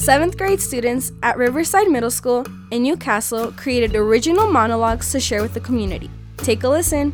7th grade students at Riverside Middle School in Newcastle created original monologues to share with the community. Take a listen.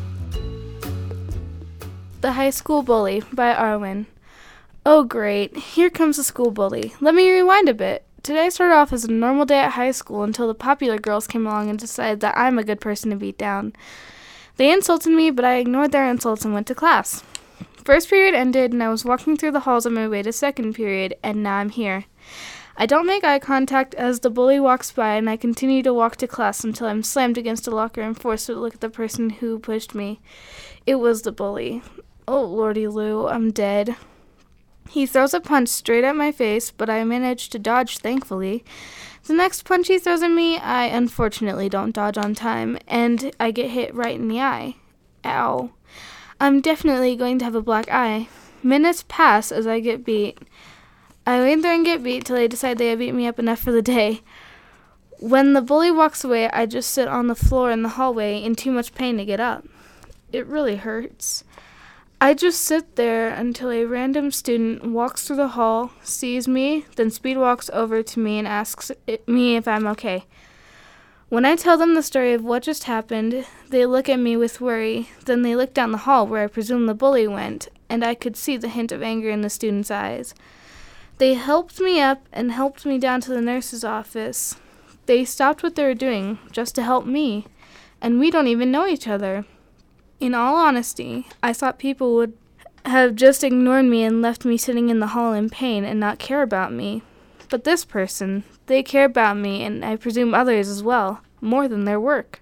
The High School Bully by Arwen. Oh great, here comes the school bully. Let me rewind a bit. Today started off as a normal day at high school until the popular girls came along and decided that I'm a good person to beat down. They insulted me, but I ignored their insults and went to class. First period ended, and I was walking through the halls on my way to second period, and now I'm here. I don't make eye contact as the bully walks by, and I continue to walk to class until I'm slammed against a locker and forced to look at the person who pushed me. It was the bully. Oh, Lordy Lou, I'm dead. He throws a punch straight at my face, but I manage to dodge, thankfully. The next punch he throws at me, I unfortunately don't dodge on time, and I get hit right in the eye. Ow. I'm definitely going to have a black eye. Minutes pass as I get beat. I lay there and get beat till they decide they have beat me up enough for the day. When the bully walks away, I just sit on the floor in the hallway in too much pain to get up. It really hurts. I just sit there until a random student walks through the hall, sees me, then speed walks over to me and asks me if I'm okay. When I tell them the story of what just happened, they look at me with worry. Then they look down the hall where I presume the bully went, and I could see the hint of anger in the student's eyes. They helped me up and helped me down to the nurse's office. They stopped what they were doing just to help me, and we don't even know each other. In all honesty, I thought people would have just ignored me and left me sitting in the hall in pain and not care about me. But this person, they care about me, and I presume others as well, more than their work.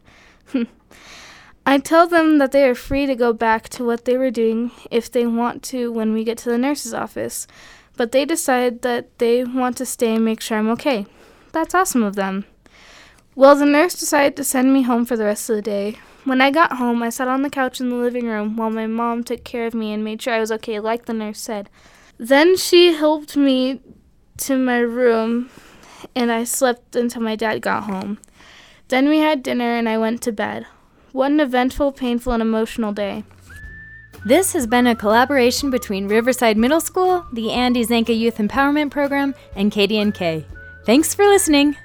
I tell them that they are free to go back to what they were doing if they want to when we get to the nurse's office, but they decide that they want to stay and make sure I'm okay. That's awesome of them. Well, the nurse decided to send me home for the rest of the day. When I got home, I sat on the couch in the living room while my mom took care of me and made sure I was okay, like the nurse said. Then she helped me to my room, and I slept until my dad got home. Then we had dinner, and I went to bed. What an eventful, painful, and emotional day. This has been a collaboration between Riverside Middle School, the Andy Zanka Youth Empowerment Program, and KDNK. Thanks for listening.